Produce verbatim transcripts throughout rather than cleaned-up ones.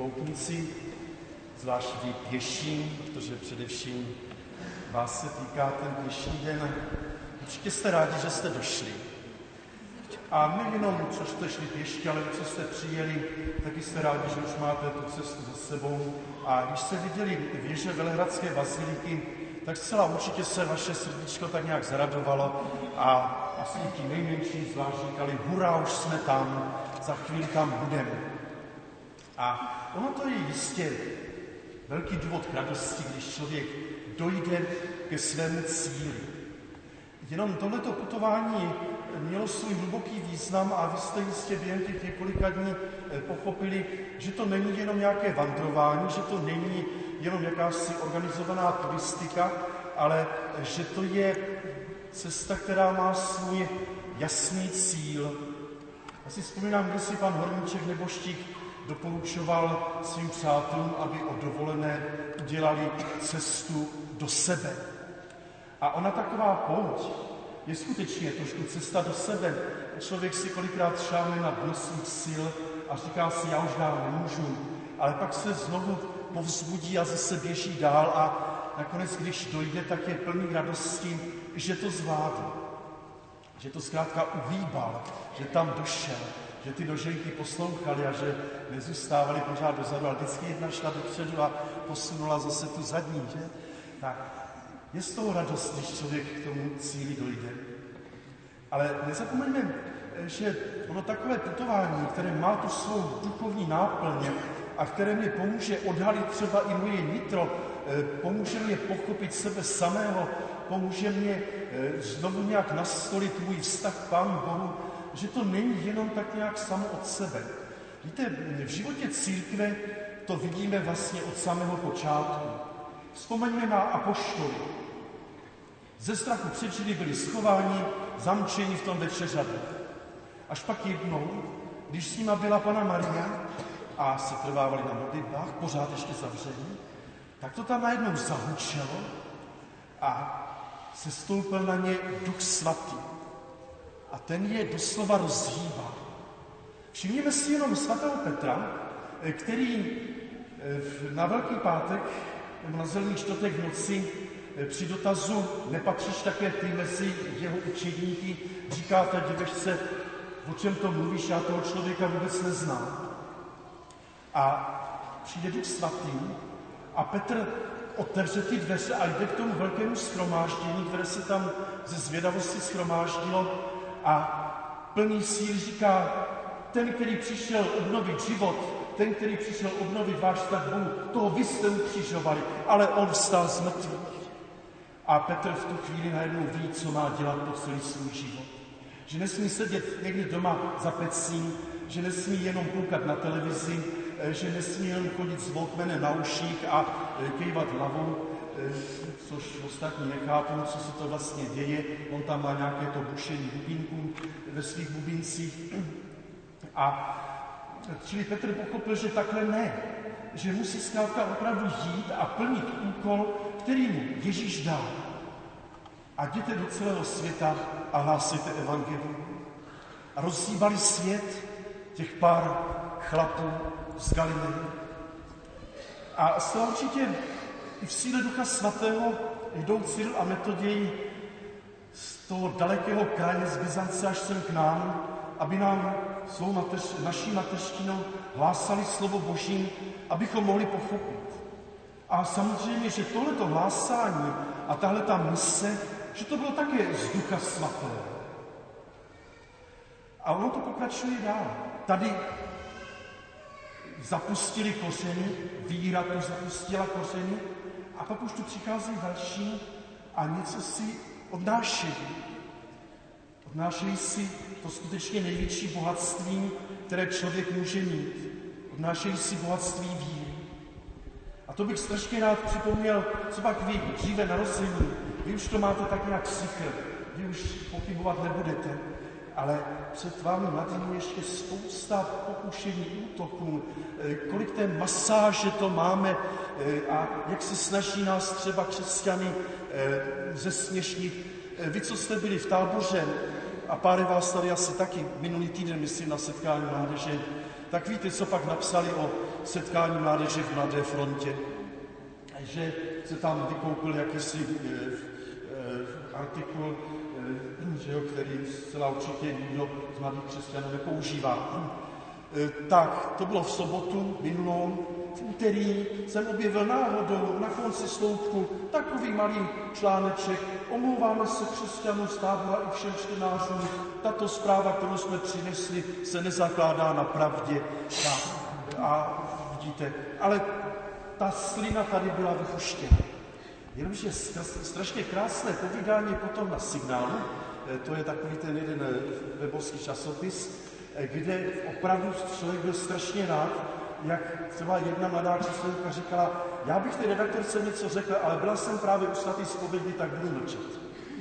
poutníci, zvlášť vy pěší, protože především vás se týká ten dnešní den. Určitě jste rádi, že jste došli. A nejenom, co jste šli pěšky, ale co jste přijeli, taky jste rádi, že už máte tu cestu za sebou. A když jste viděli věže Velehradské baziliky, tak zcela určitě se vaše srdíčko tak nějak zaradovalo a asi ti nejmenší zvlášť říkali, hurá, už jsme tam, za chvíli tam budeme. A ono to je jistě velký důvod k radosti, když člověk dojde ke svému cíli. Jenom tohleto putování mělo svůj hluboký význam a vy jste jistě během těch několika dní pochopili, že to není jenom nějaké vandrování, že to není jenom jakási organizovaná turistika, ale že to je cesta, která má svůj jasný cíl. Já si vzpomínám, když si pan Horníček Neboštík doporučoval svým přátelům, aby o dovolené udělali cestu do sebe. A ona taková pouť je skutečně trošku cesta do sebe. Člověk si kolikrát šáhne na dno svých sil a říká si, já už dál nemůžu, ale pak se znovu povzbudí a zase běží dál a nakonec, když dojde, tak je plný radosti, že to zvládl. Že to zkrátka uhýbal, že tam došel, že ty noženky poslouchali a že nezůstávali pořád dozadu, ale vždycky jedna šla dopředu a posunula zase tu zadní, že? Tak je z toho radost, když člověk k tomu cíli dojde. Ale nezapomeňme, že ono takové putování, které má tu svou duchovní náplň a které mě pomůže odhalit třeba i moje nitro, pomůže mě pochopit sebe samého, pomůže mě znovu nějak nastolit můj vztah k Pánu Bohu, že to není jenom tak nějak samo od sebe. Víte, v životě církve to vidíme vlastně od samého počátku. Vzpomeňme na apoštoly. Ze strachu před Židy byli schováni, zamčeni v tom večeřadle. Až pak jednou, když s nima byla Panna Maria a se trvávali na modlitbách, pořád ještě zavření, tak to tam najednou zahučelo a sestoupil na ně Duch Svatý. A ten je doslova rozhýbal. Všimněme si jenom svatého Petra, který na Velký pátek nebo na Zelený čtvrtek v noci při dotazu nepatříš také ty mezi jeho učedníky, říká ta děvečce, o čem to mluvíš, já toho člověka vůbec neznám. A přijde Duch Svatý a Petr otevře ty dveře a jde k tomu velkému shromáždění, které se tam ze zvědavosti shromáždilo a plný síly říká, ten, který přišel obnovit život, ten, který přišel obnovit váš vztah Bohu, toho vy jste ukřižovali, ale on vstal z mrtvých. A Petr v tu chvíli najednou ví, co má dělat po celý svůj život. Že nesmí sedět někdy doma za pecím, že nesmí jenom koukat na televizi, že nesmí jenom chodit s walkmanem na uších a kejvat hlavou, což ostatní nechápou, co se to vlastně děje. On tam má nějaké to bušení bubínků ve svých bubincích. A čili Petr pochopil, že takhle ne, že musí zkrátka opravdu jít a plnit úkol, který mu Ježíš dal. A jděte do celého světa a hlásejte evangelium. A rozhýbali svět těch pár chlapů z Galileje. A zcela určitě i v síle Ducha Svatého jdou Cyril a Metoděj z toho dalekého kraje z Byzance až sem k nám, aby nám svou mateř, naší mateřštinou hlásali slovo Boží, abychom mohli pochopit. A samozřejmě, že tohleto hlásání a tahleta mise, že to bylo také z Ducha Svatého. A ono to pokračuje dál. Tady zapustili kořeny, víra tu zapustila kořeny a pak už tu přicházejí další a něco si odnášejí. Odnášejí si to skutečně největší bohatství, které člověk může mít. Odnášejí si bohatství víry. A to bych strašně rád připomněl, co pak vy dříve narození. Vy už to máte tak nějak psychr, vy už pochybovat nebudete. Ale před vámi mladými ještě spousta pokušení, útoků, kolik té masáže to máme a jak se snaží nás třeba křesťany zesměšnit. Vy, co jste byli v táboře, a pár vás tady asi taky minulý týden, myslím, na setkání mládeže, tak víte, co pak napsali o setkání mládeže v Mladé frontě, že se tam vykoupil jakýsi e, e, artikul, e, že jo, který zcela určitě nikdo z mladých křesťanů nepoužívá. E, tak, to bylo v sobotu minulou. V úterý jsem objevil náhodou na konci sloupku takový malý článeček. Omlouváme se křesťanům z tábora i všem čtenářům. Tato zpráva, kterou jsme přinesli, se nezakládá na pravdě. A, a vidíte, ale ta slina tady byla vypuštěna. Jenomže strašně krásné povídání potom na Signálu, to je takový ten jeden webovský časopis, kde opravdu člověk byl strašně rád, jak třeba jedna mladá křesťanka říkala, já bych té redaktorce něco řekla, ale byla jsem právě u svatý zpovědi, tak budu mlčet.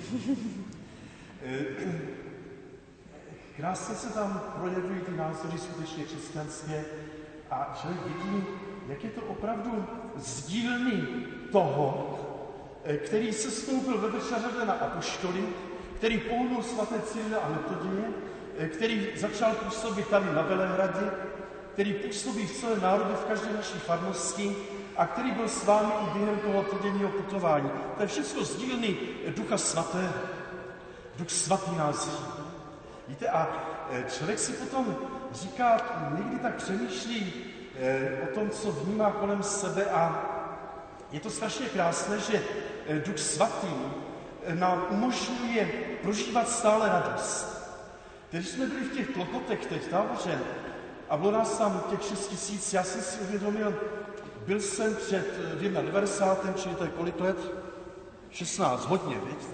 Krásně se tam projevují ty názory skutečně křesťanské a člověk vidí, jak je to opravdu z dílny toho, který se stoupil ve večeře na apoštoly, který pohnul svaté Cyrila a Metoděje, který začal působit tady na Velehradě, který působí v celé národě v každé naší farnosti a který byl s vámi i během toho týdenního putování. To je všechno z dílny Ducha Svatého. Duch Svatý nás řídí. Víte, a člověk si potom říká, někdy tak přemýšlí o tom, co vnímá kolem sebe a je to strašně krásné, že Duch Svatý nám umožňuje prožívat stále radost. Když jsme byli v těch klopotech teď táboře a bylo nás tam těch šest tisíc, já jsem si uvědomil, byl jsem před devadesátým čili to je kolik let? šestnáct, hodně, víte?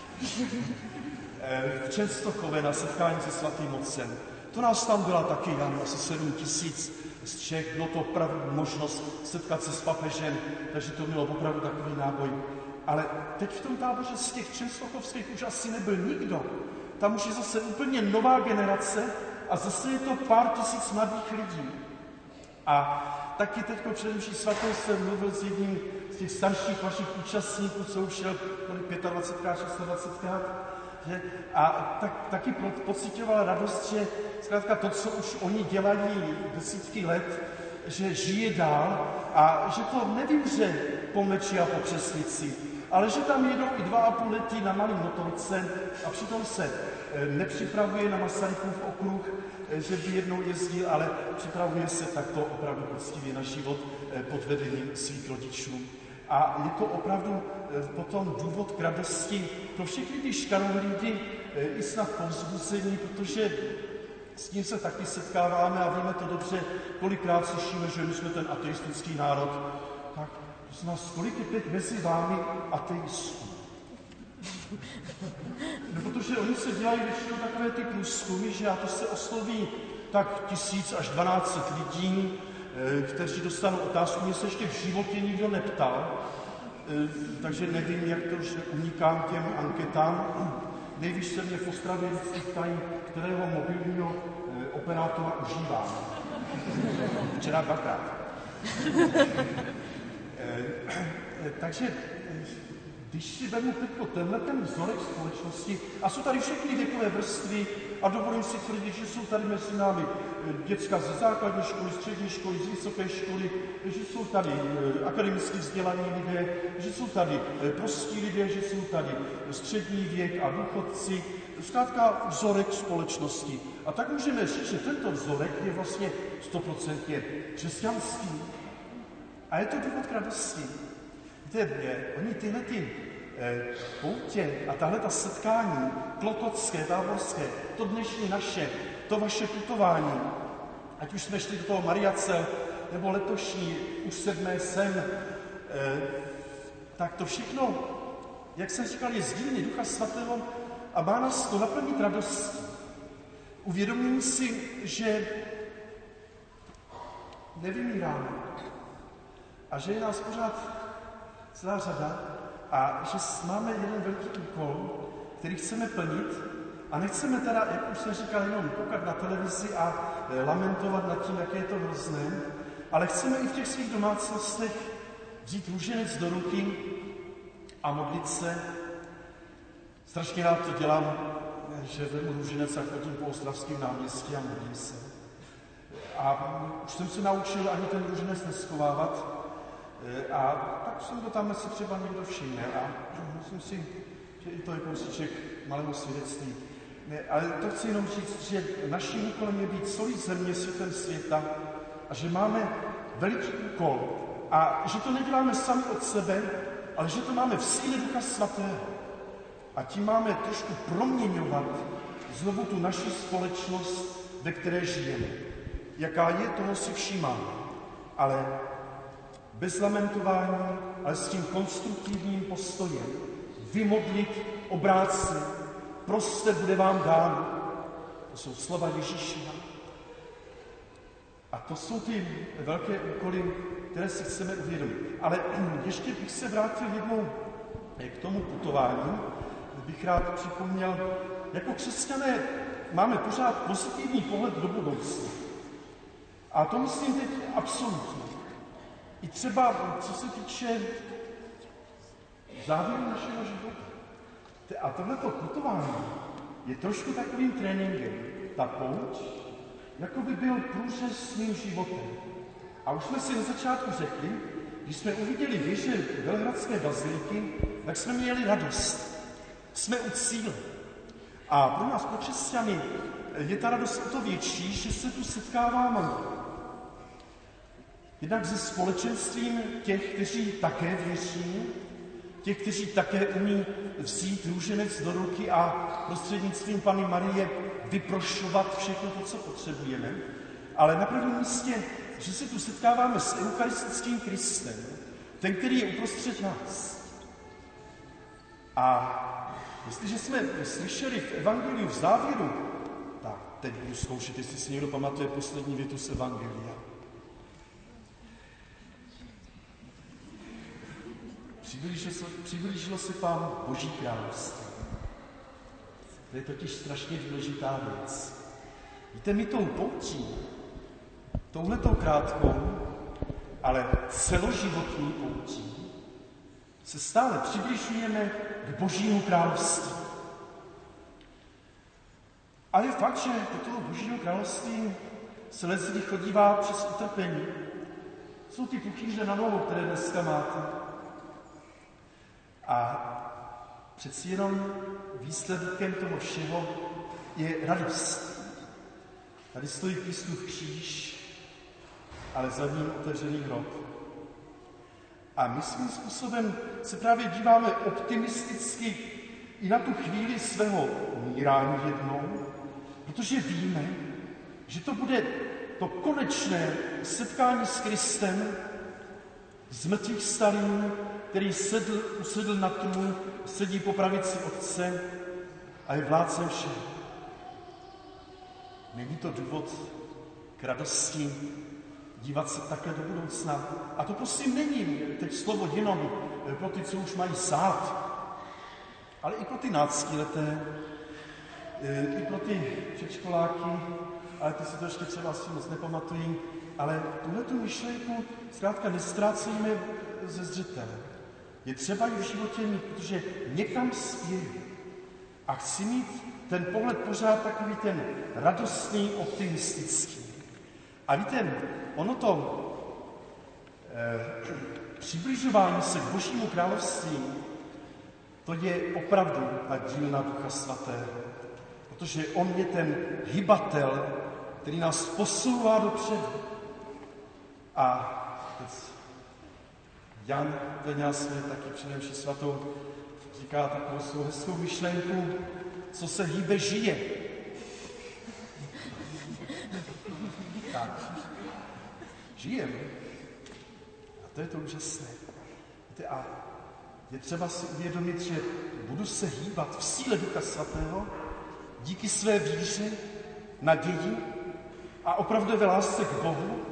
V Čenstochově na setkání se svatým otcem. To nás tam byla taky, já asi sedm tisíc z Čech, bylo to opravdu možnost setkat se s papežem, takže to bylo opravdu takový náboj. Ale teď v tom táboře z těch čenstochovských už asi nebyl nikdo. Tam už je zase úplně nová generace a zase je to pár tisíc mladých lidí. A taky teďko před mší svatou jsem mluvil s jedním z těch starších vašich účastníků, co už šel dvacetkrát, šestadvacetkrát, že? A tak, taky pocitoval radost, že zkrátka to, co už oni dělají desítky let, že žije dál a že to nevymře po Meči a po Přesnici, ale že tam jedou i dva a půl lety na malý motorce a přitom se nepřipravuje na Masarykův okruh, že by jednou jezdil, ale připravuje se takto opravdu poctivě na život pod vedením svých rodičů. A je to opravdu potom důvod k radosti pro všechny ty škarohlídy i snad povzbuzení, protože s tím se taky setkáváme a víme to dobře, kolikrát slyšíme, že my jsme ten ateistický národ. Tak z nás, kolik je teď mezi vámi ateistů? No, protože oni se dělají většinou takové ty průzkumy, že a to se osloví tak tisíc až dvanáct set lidí, kteří dostanou otázku, mě se ještě v životě nikdo neptal, takže nevím, jak to, že unikám těm anketám. Nejvíc se mě v Ostravě vždycky ptají, kterého mobilního operátora užívám. Včera dvakrát. Takže když si vezmu teď tenhle ten vzorek společnosti, a jsou tady všechny věkové vrstvy, a dovolím si tvrdit, že jsou tady mezi námi děcka ze základní školy, střední školy, z vysoké školy, že jsou tady akademicky vzdělaní lidé, že jsou tady prostí lidé, že jsou tady střední věk a důchodci, zkrátka vzorek společnosti. A tak můžeme říct, že tento vzorek je vlastně stoprocentně křesťanský. A je to důvod k radosti. Víte, oni tyhle ty poutě a tahle ta setkání, klokotské, táborské, to dnešní naše, to vaše putování, ať už jsme šli do toho Mariacel, nebo letošní, už sedmé sem, tak to všechno, jak jsem říkal, je z dílny Ducha Svatého a má nás to naplnit radostí. Uvědomím si, že nevymíráme a že je nás pořád celá řada a že máme jeden velký úkol, který chceme plnit a nechceme teda, jak už jsem říkal, jenom koukat na televizi a lamentovat nad tím, jaké je to hrozné, ale chceme i v těch svých domácnostech vzít růženec do ruky a modlit se. Strašně rád to dělám, že vezmu růženec a chodím po ostravském náměstí a modlím se. A už jsem se naučil ani ten růženec neschovávat. A tak jsem to tam asi třeba někdo všimne. A myslím si, že i to je kousíček malého svědectví. Ne, ale to chci jenom říct, že naším úkolem je být solí země, světem světa a že máme veliký úkol a že to neděláme sami od sebe, ale že to máme v síle Ducha Svatého. A tím máme trošku proměňovat znovu tu naši společnost, ve které žijeme. Jaká je, toho si všímáme. Ale bez lamentování, ale s tím konstruktivním postojem. Vymodlit, obrátit, proste bude vám dáno. To jsou slova Ježíša. A to jsou ty velké úkoly, které si chceme uvědomit. Ale ještě bych se vrátil jednou k tomu putování. Bych rád připomněl, jako křesťané máme pořád pozitivní pohled do budoucna. A to myslím teď absolutně. I třeba, co se týče závěru našeho života. A tohleto putování je trošku takovým tréninkem. Ta pouť, jako by byl průřez svým životem. A už jsme si na začátku řekli, když jsme uviděli věže Velehradské baziliky, tak jsme měli radost. Jsme u cíle. A pro nás, pro křesťany, je ta radost o to větší, že se tu setkáváme. Jednak se společenstvím těch, kteří také věří, těch, kteří také umí vzít růženec do ruky a prostřednictvím Panny Marie vyprošovat všechno to, co potřebujeme. Ale na prvním místě, že se tu setkáváme s eucharistickým Kristem, ten, který je uprostřed nás. A jestliže jsme slyšeli v Evangeliu v závěru, tak teď budu zkoušet, jestli si někdo pamatuje poslední větu z Evangelia. Přiblížilo se, přiblížilo se Pán Boží království. To je totiž strašně důležitá věc. Víte, my tou poutí, touhletou krátkou, ale celoživotní poutí, se stále přibližujeme k Božímu království. A je fakt, že do toho Božího království se leckdy chodívá přes utrpení. Jsou ty puchýře na nohu, které dneska máte. A přeci jenom výsledkem toho všeho je radost. Tady stojí Kristův kříž, ale za ním otevřený hrob. A my svým způsobem se právě díváme optimisticky i na tu chvíli svého umírání jednou, protože víme, že to bude to konečné setkání s Kristem, s mrtvých stalým, který sedl, usedl na trůn, sedí po pravici Otce a je vládcem všeho. Není to důvod k radosti dívat se takhle do budoucna. A to prosím není teď slovo jenom pro ty, co už mají sát, ale i pro ty náctileté, i pro ty předškoláky, ale ty si to ještě třeba asi moc nepamatují, ale tuhletu myšlenku zkrátka nestrácejme ze zřetele. Je třeba ji v životě mít, protože někam spěju. A chci mít ten pohled pořád takový ten radostný, optimistický. A víte, ono to eh, přibližování se k Božímu království, to je opravdu ta dílna Ducha Svatého. Protože on je ten hybatel, který nás posouvá dopředu. A Jan Veňas mi taky při nemši svatou říká takovou svou hezkou myšlenku, co se hýbe, žije. Tak. Žijeme. A to je to úžasné. Víte, a je třeba si uvědomit, že budu se hýbat v síle Ducha Svatého díky své víře, naději a opravdové lásce k Bohu.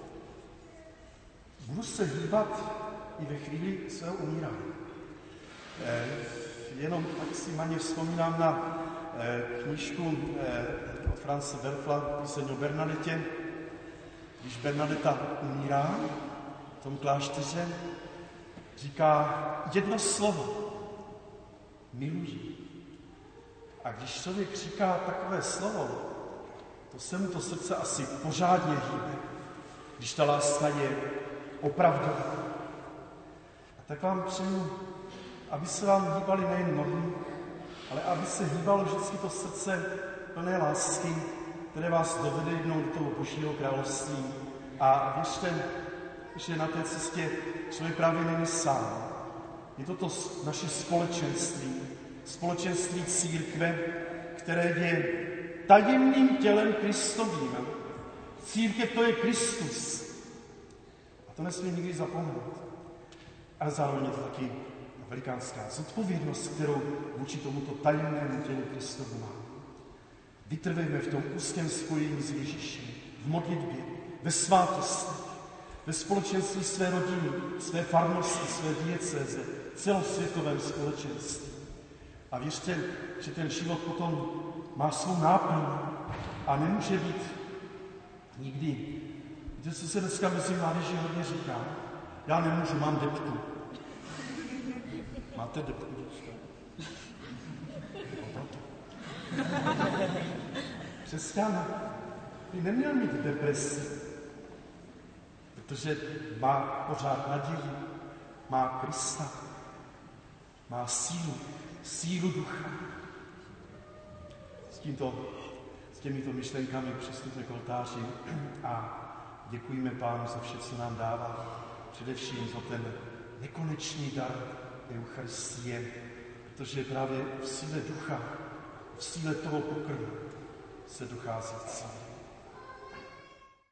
Budu se hýbat i ve chvíli svého umírání. Eh, jenom tak si maně vzpomínám na eh, knížku eh, od France Werfla, píseň o Bernadetě. Když Bernadeta umírá v tom klášteře, říká jedno slovo. Miluji. A když člověk říká takové slovo, to se mu to srdce asi pořádně hýbe, když ta láska je opravdová. A tak vám přeju, aby se vám hýbaly nejen nohy, ale aby se hýbalo vždycky to srdce plné lásky, které vás dovede jednou do toho Božího království. A věřte, že na té cestě člověk právě není sám. Je to to naše společenství, společenství církve, které je tajemným tělem Kristovým. Církev to je Kristus. A to nesmí nikdy zapomenout. A zároveň je to taky velikánská zodpovědnost, kterou vůči tomuto tajemnému tělu Kristovu máme. Vytrvejme v tom úzkém spojení s Ježíšem, v modlitbě, ve svátosti, ve společenství své rodiny, své farnosti, své diecéze, celosvětovém společenství. A věřte, že ten život potom má svou náplň a nemůže být nikdy. Víte, co se dneska mezi mládeží hodně říká? Já nemůžu, mám depku. Máte depku dneska? Křesťan by neměl mít depresi, protože má pořád naději, má Krista, má sílu, sílu ducha. S tímto, s těmito myšlenkami přistupme k oltáři a děkujeme Pánu za vše, co nám dává, především za ten nekonečný dar Eucharistie, protože právě v síle ducha, v síle toho pokrmu se dochází k cíli.